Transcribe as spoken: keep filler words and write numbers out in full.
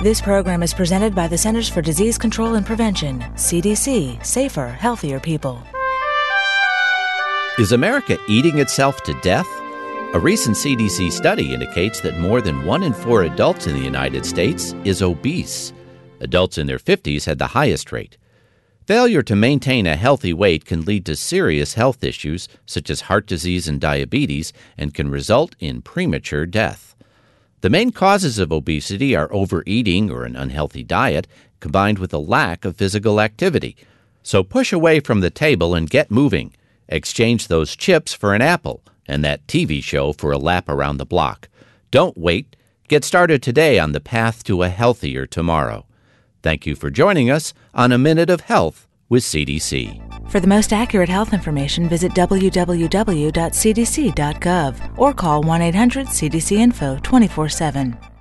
This program is presented by the Centers for Disease Control and Prevention, C D C, Safer, Healthier People. Is America eating itself to death? A recent C D C study indicates that more than one in four adults in the United States is obese. Adults in their fifties had the highest rate. Failure to maintain a healthy weight can lead to serious health issues such as heart disease and diabetes and can result in premature death. The main causes of obesity are overeating or an unhealthy diet combined with a lack of physical activity. So push away from the table and get moving. Exchange those chips for an apple and that T V show for a lap around the block. Don't wait. Get started today on the path to a healthier tomorrow. Thank you for joining us on A Minute of Health with C D C. For the most accurate health information, visit w w w dot c d c dot gov or call one eight hundred C D C info twenty-four seven.